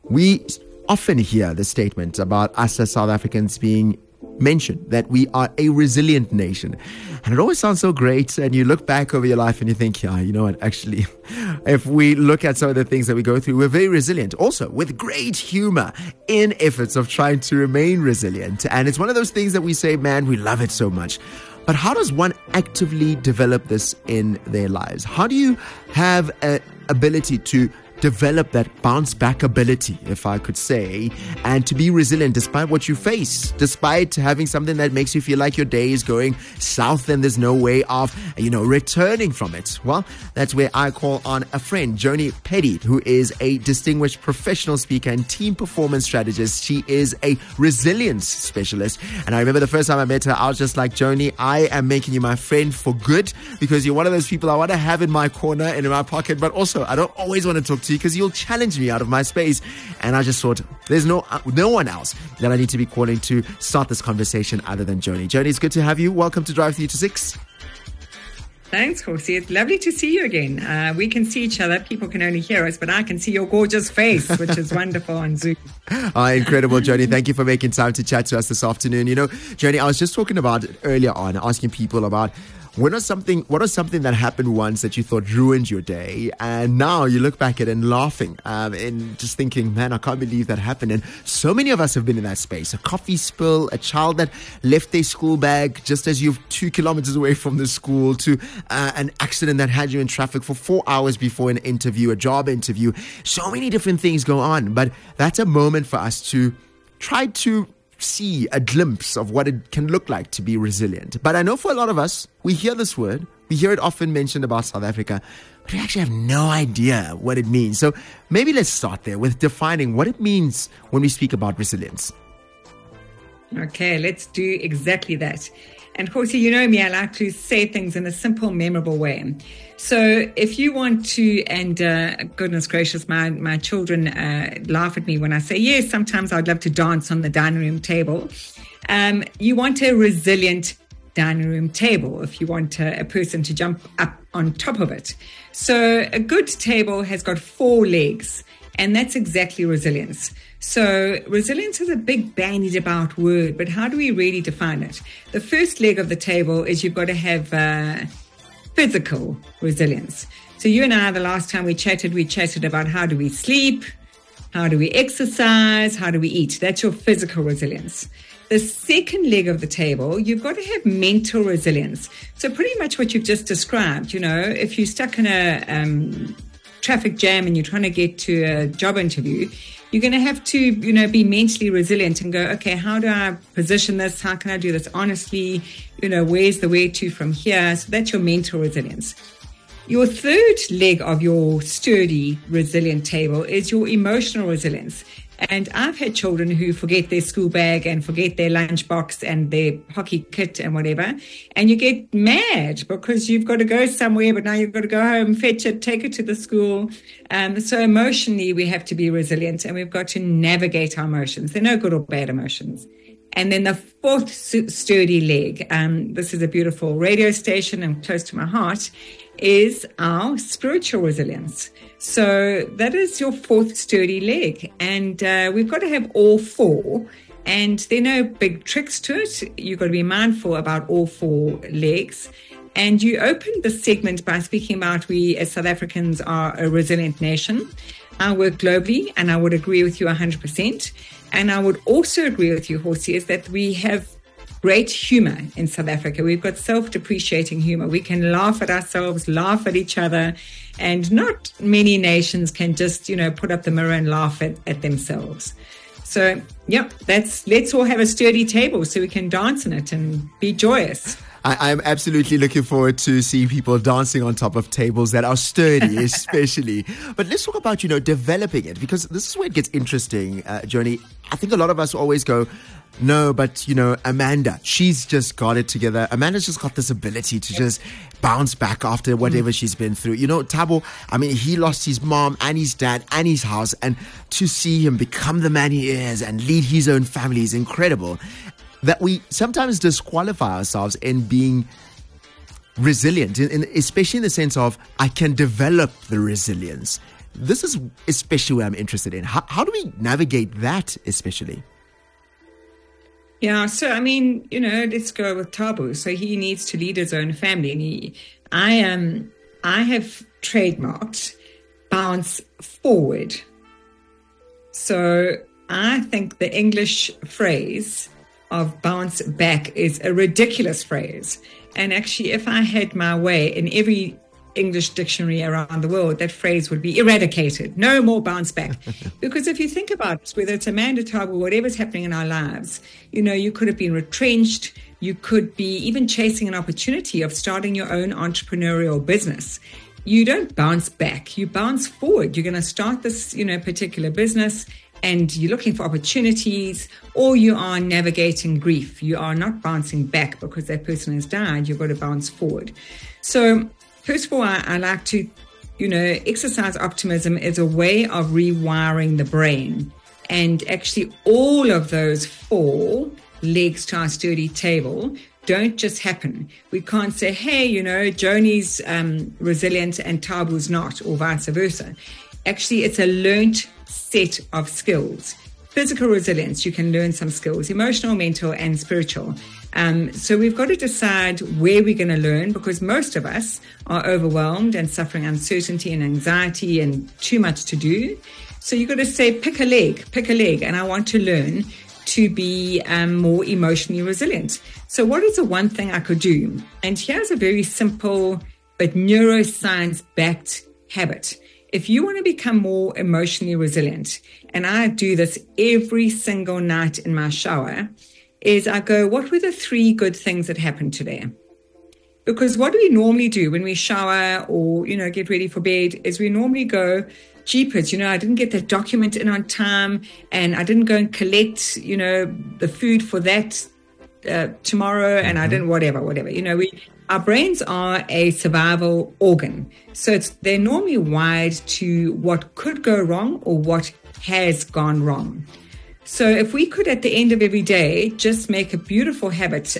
We often hear the statement about us as South Africans being mentioned, that we are a resilient nation. And it always sounds so great. And you look back over your life and you think, yeah, you know what, actually, if we look at some of the things that we go through, we're very resilient. Also, with great humor in efforts of trying to remain resilient. And it's one of those things that we say, man, we love it so much. But how does one actively develop this in their lives? How do you have an ability to develop that bounce back ability, if I could say, and to be resilient despite what you face, despite having something that makes you feel like your day is going south and there's no way of, returning from it? Well, that's where I call on a friend, Joni Petty, who is a distinguished professional speaker and team performance strategist. She is a resilience specialist. And I remember the first time I met her, I was just like, Joni, I am making you my friend for good, because you're one of those people I want to have in my corner and in my pocket, but also I don't always want to talk to you because you'll challenge me out of my space. And I just thought, there's no one else that I need to be calling to start this conversation other than Joni. Joni, it's good to have you. Welcome to Drive 3 to 6. Thanks, Horsey. It's lovely to see you again. We can see each other. People can only hear us, but I can see your gorgeous face, which is wonderful on Zoom. Incredible, Joni. Thank you for making time to chat to us this afternoon. Joni, I was just talking about it earlier on, asking people about what was something that happened once that you thought ruined your day, and now you look back at it and laughing and just thinking, man, I can't believe that happened. And so many of us have been in that space. A coffee spill, a child that left their school bag just as you're 2 kilometers away from the school, to an accident that had you in traffic for 4 hours before an interview, a job interview. So many different things go on, but that's a moment for us to try to see a glimpse of what it can look like to be resilient. But I know for a lot of us, we hear this word, we hear it often mentioned about South Africa, but we actually have no idea what it means. So maybe let's start there with defining what it means when we speak about resilience. Okay, let's do exactly that. And Horsey, you know me, I like to say things in a simple, memorable way. So if you want to, and goodness gracious, my children laugh at me when I say, yes, sometimes I'd love to dance on the dining room table. You want a resilient dining room table if you want a person to jump up on top of it. So a good table has got 4 legs, and that's exactly resilience. So resilience is a big bandied about word, but how do we really define it? The first leg of the table is you've got to have physical resilience. So you and I, the last time we chatted about how do we sleep, how do we exercise, how do we eat. That's your physical resilience. The second leg of the table, you've got to have mental resilience. So pretty much what you've just described, if you're stuck in a traffic jam and you're trying to get to a job interview, you're going to have to, be mentally resilient and go, okay, how do I position this? How can I do this honestly? Where's the way to from here? So that's your mental resilience. Your third leg of your sturdy, resilient table is your emotional resilience. And I've had children who forget their school bag and forget their lunchbox and their hockey kit and whatever. And you get mad because you've got to go somewhere, but now you've got to go home, fetch it, take it to the school. So emotionally, we have to be resilient, and we've got to navigate our emotions. They're no good or bad emotions. And then the fourth sturdy leg, this is a beautiful radio station and close to my heart, is our spiritual resilience. So that is your fourth sturdy leg. And we've got to have all 4. And there are no big tricks to it. You've got to be mindful about all 4 legs. And you opened the segment by speaking about we as South Africans are a resilient nation. I work globally, and I would agree with you 100%. And I would also agree with you, Horsey, is that we have great humor in South Africa. We've got self-depreciating humor. We can laugh at ourselves, laugh at each other, and not many nations can just, put up the mirror and laugh at themselves. So, let's all have a sturdy table so we can dance on it and be joyous. I'm absolutely looking forward to seeing people dancing on top of tables that are sturdy, especially. But let's talk about, developing it, because this is where it gets interesting, Joni. I think a lot of us always go, no, but, Amanda, she's just got it together. Amanda's just got this ability to just bounce back after whatever she's been through. Thabo, he lost his mom and his dad and his house, and to see him become the man he is and lead his own family is incredible. That we sometimes disqualify ourselves in being resilient, especially in the sense of I can develop the resilience. This is especially where I'm interested in. How do we navigate that especially? Yeah, so I mean, let's go with Tabu. So he needs to lead his own family, and I have trademarked bounce forward. So I think the English phrase of bounce back is a ridiculous phrase. And actually, if I had my way in every English dictionary around the world, that phrase would be eradicated. No more bounce back. Because if you think about it, whether it's Amanda Tabu, whatever's happening in our lives, you could have been retrenched. You could be even chasing an opportunity of starting your own entrepreneurial business. You don't bounce back. You bounce forward. You're going to start this, particular business, and you're looking for opportunities, or you are navigating grief. You are not bouncing back because that person has died. You've got to bounce forward. So first of all, I like to, exercise optimism as a way of rewiring the brain. And actually all of those 4 legs to our sturdy table don't just happen. We can't say, hey, Joni's resilient and Tabu's not, or vice versa. Actually, it's a learnt set of skills. Physical resilience, you can learn some skills, emotional, mental, and spiritual. So we've got to decide where we're going to learn, because most of us are overwhelmed and suffering uncertainty and anxiety and too much to do. So you've got to say, pick a leg, and I want to learn to be more emotionally resilient. So what is the one thing I could do? And here's a very simple but neuroscience-backed habit. If you want to become more emotionally resilient, and I do this every single night in my shower, is I go, what were the 3 good things that happened today? Because what do we normally do when we shower or, get ready for bed is we normally go, jeepers, I didn't get that document in on time, and I didn't go and collect, the food for that tomorrow, and I didn't whatever. Our brains are a survival organ. So they're normally wired to what could go wrong or what has gone wrong. So if we could, at the end of every day, just make a beautiful habit,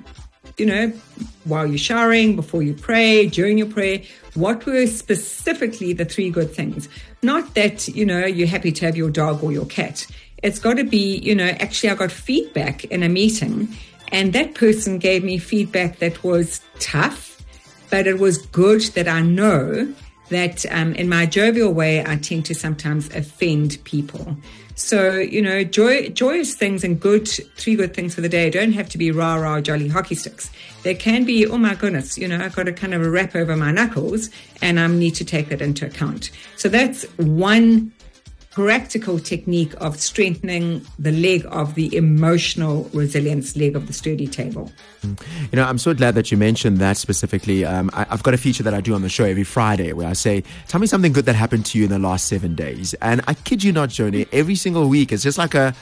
while you're showering, before you pray, during your prayer, what were specifically the 3 good things? Not that, you're happy to have your dog or your cat. It's got to be, actually I got feedback in a meeting, and that person gave me feedback that was tough, but it was good, that I know that in my jovial way, I tend to sometimes offend people. So, joyous things and 3 good things for the day don't have to be rah-rah jolly hockey sticks. They can be, oh my goodness, I've got a kind of a wrap over my knuckles, and I need to take that into account. So that's one practical technique of strengthening the leg of the emotional resilience leg of the sturdy table. I'm so glad that you mentioned that specifically. I've got a feature that I do on the show every Friday where I say, tell me something good that happened to you in the last 7 days. And I kid you not, Joni, every single week it's just like a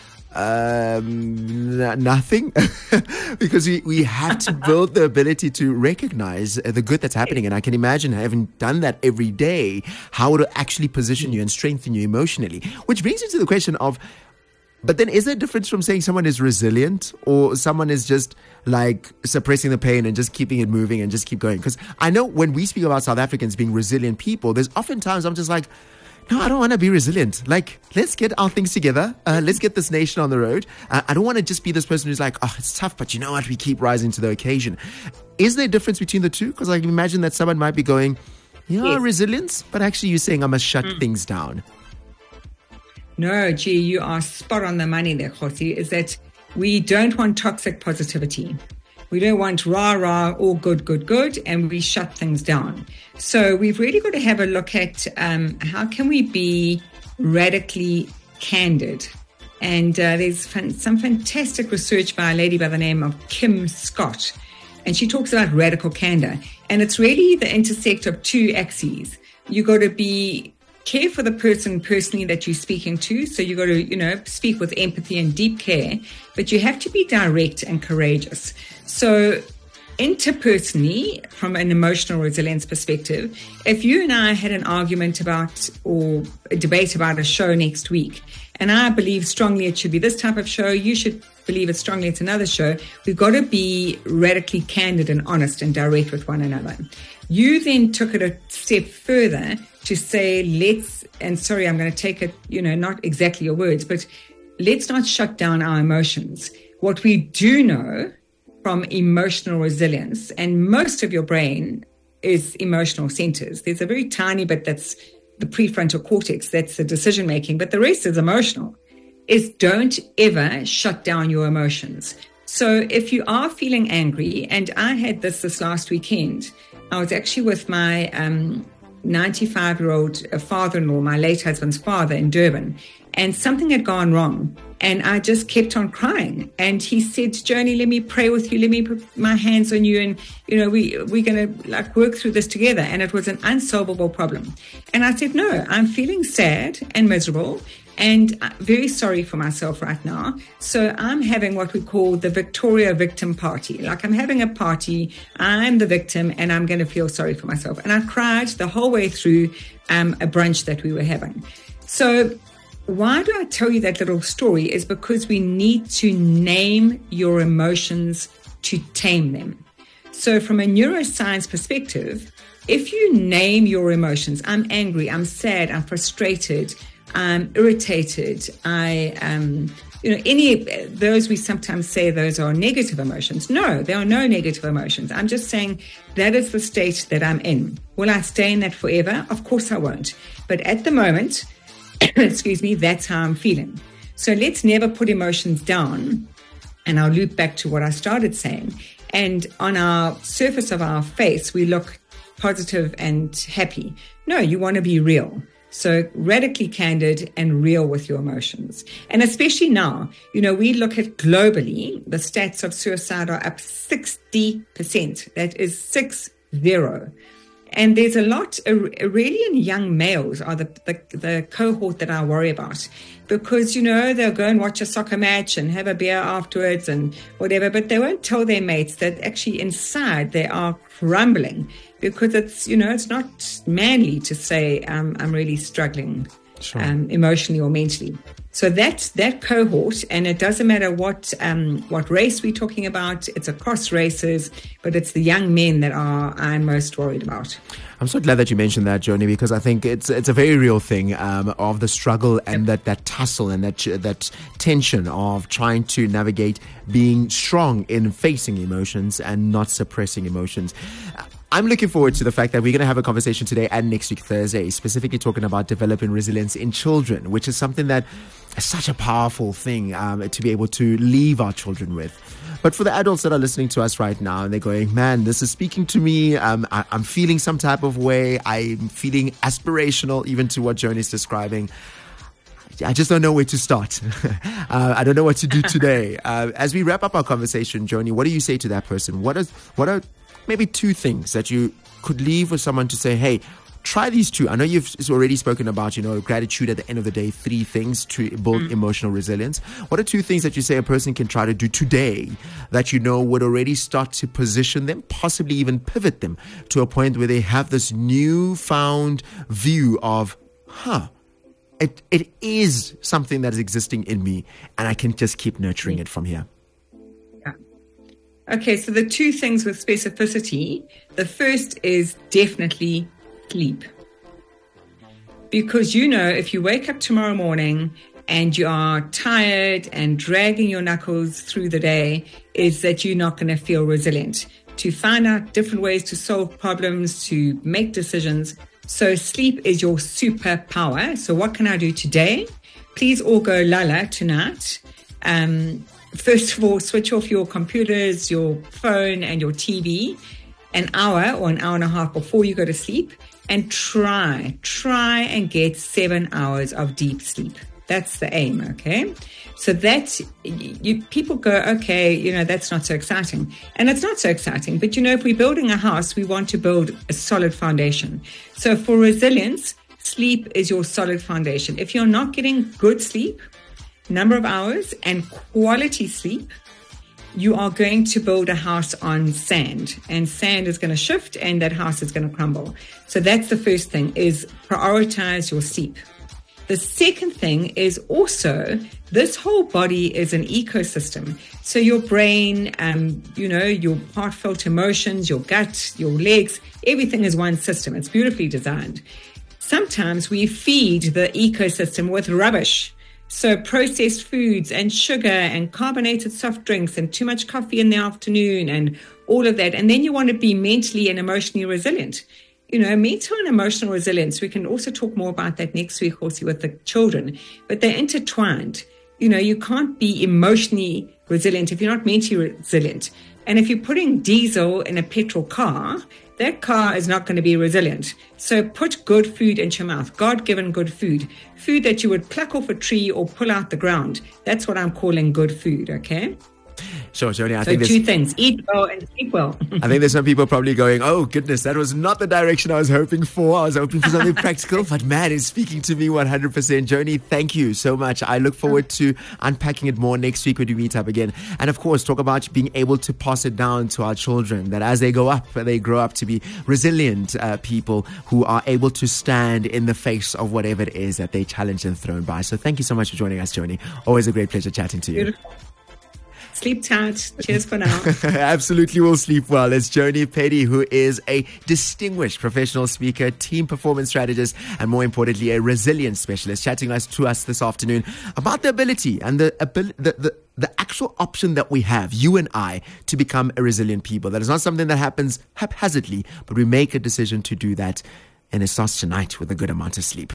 nothing. Because we have to build the ability to recognize the good that's happening. And I can imagine, having done that every day, how it will actually position you and strengthen you emotionally. Which brings me to the question of, but then is there a difference from saying someone is resilient or someone is just like suppressing the pain and just keeping it moving and just keep going? Because I know when we speak about South Africans being resilient people, there's oftentimes I'm just like, no, I don't want to be resilient. Like, let's get our things together. Let's get this nation on the road. I don't want to just be this person who's like, oh, it's tough, but you know what? We keep rising to the occasion. Is there a difference between the two? Because I can imagine that someone might be going, yes, resilience, but actually you're saying I must shut things down. No, gee, you are spot on the money there, Khosi, is that we don't want toxic positivity. We don't want rah-rah, all good, good, good, and we shut things down. So we've really got to have a look at how can we be radically candid. And there's some fantastic research by a lady by the name of Kim Scott, and she talks about radical candor. And it's really the intersect of 2 axes. You got to care for the person personally that you're speaking to. So you got to, speak with empathy and deep care, but you have to be direct and courageous. So interpersonally, from an emotional resilience perspective, if you and I had an argument about or a debate about a show next week, and I believe strongly it should be this type of show, you should believe it strongly it's another show, we've got to be radically candid and honest and direct with one another. You then took it a step further to say, and sorry, I'm going to take it, not exactly your words, but let's not shut down our emotions. What we do know from emotional resilience, and most of your brain is emotional centers. There's a very tiny bit that's the prefrontal cortex, that's the decision making, but the rest is emotional, is don't ever shut down your emotions. So if you are feeling angry, and I had this last weekend, I was actually with my 95-year-old father-in-law, my late husband's father, in Durban, and something had gone wrong. And I just kept on crying. And he said, Joni, let me pray with you. Let me put my hands on you. And, we're going to work through this together. And it was an unsolvable problem. And I said, no, I'm feeling sad and miserable and very sorry for myself right now. So I'm having what we call the Victoria victim party. Like, I'm having a party, I'm the victim, and I'm going to feel sorry for myself. And I cried the whole way through a brunch that we were having. So why do I tell you that little story is because we need to name your emotions to tame them. So from a neuroscience perspective, if you name your emotions, I'm angry, I'm sad, I'm frustrated, I'm irritated, I am, any of those, we sometimes say those are negative emotions. No, there are no negative emotions. I'm just saying that is the state that I'm in. Will I stay in that forever? Of course I won't. But at the moment, excuse me, that's how I'm feeling. So let's never put emotions down. And I'll loop back to what I started saying. And on our surface of our face, we look positive and happy. No, you want to be real. So radically candid and real with your emotions. And especially now, we look at globally, the stats of suicide are up 60%. That is 60. And there's a lot, really in young males are the cohort that I worry about, because, they'll go and watch a soccer match and have a beer afterwards and whatever, but they won't tell their mates that actually inside they are crumbling, because it's, it's not manly to say, I'm really struggling. Sure. Emotionally or mentally. So that's that cohort, and it doesn't matter what race we're talking about. It's across races, but it's the young men that I'm most worried about. I'm so glad that you mentioned that, Joni, because I think it's a very real thing of the struggle and that tussle and that tension of trying to navigate being strong in facing emotions and not suppressing emotions. I'm looking forward to the fact that we're going to have a conversation today and next week, Thursday, specifically talking about developing resilience in children, which is something that is such a powerful thing to be able to leave our children with. But for the adults that are listening to us right now and they're going, man, this is speaking to me. I'm feeling some type of way. I'm feeling aspirational, even to what Joni is describing. I just don't know where to start. I don't know what to do today. As we wrap up our conversation, Joni, what do you say to that person? What are maybe two things that you could leave with someone to say, hey, try these two? I know you've already spoken about, gratitude at the end of the day, 3 things to build emotional resilience. What are 2 things that you say a person can try to do today that would already start to position them, possibly even pivot them to a point where they have this newfound view of, it is something that is existing in me and I can just keep nurturing it from here? Okay, so the 2 things with specificity, the first is definitely sleep. Because if you wake up tomorrow morning and you are tired and dragging your knuckles through the day, is that you're not going to feel resilient to find out different ways to solve problems, to make decisions. So sleep is your superpower. So what can I do today? Please all go Lala tonight. First of all, switch off your computers, your phone, and your TV an hour or an hour and a half before you go to sleep, and try and get 7 hours of deep sleep. That's the aim, okay? So that's, people go, okay, that's not so exciting. And it's not so exciting, but if we're building a house, we want to build a solid foundation. So for resilience, sleep is your solid foundation. If you're not getting good sleep, number of hours and quality sleep, you are going to build a house on sand, and sand is going to shift and that house is going to crumble. So that's the first thing, is prioritize your sleep. The second thing is also, this whole body is an ecosystem. So your brain, your heartfelt emotions, your gut, your legs, everything is one system. It's beautifully designed. sometimes we feed the ecosystem with rubbish. So processed foods and sugar and carbonated soft drinks and too much coffee in the afternoon and all of that. And then you want to be mentally and emotionally resilient. Mental and emotional resilience, we can also talk more about that next week also with the children, but they're intertwined. You can't be emotionally resilient if you're not mentally resilient. And if you're putting diesel in a petrol car, that car is not going to be resilient. So put good food into your mouth, God-given good food that you would pluck off a tree or pull out the ground. That's what I'm calling good food, okay? Sure, Joni. I so think two things: eat well and sleep well. I think there's some people probably going, "Oh goodness, that was not the direction I was hoping for. I was hoping for something practical." But man, it's speaking to me 100%. Joni, thank you so much. I look forward to unpacking it more next week when we meet up again, and of course, talk about being able to pass it down to our children. That as they grow up to be resilient people who are able to stand in the face of whatever it is that they challenge and thrown by. So, thank you so much for joining us, Joni. Always a great pleasure chatting to you. Beautiful. Sleep tight. Cheers for now. Absolutely will sleep well. It's Joni Petty, who is a distinguished professional speaker, team performance strategist, and more importantly, a resilience specialist, chatting to us this afternoon about the ability and the actual option that we have, you and I, to become a resilient people. That is not something that happens haphazardly, but we make a decision to do that, and it starts tonight with a good amount of sleep.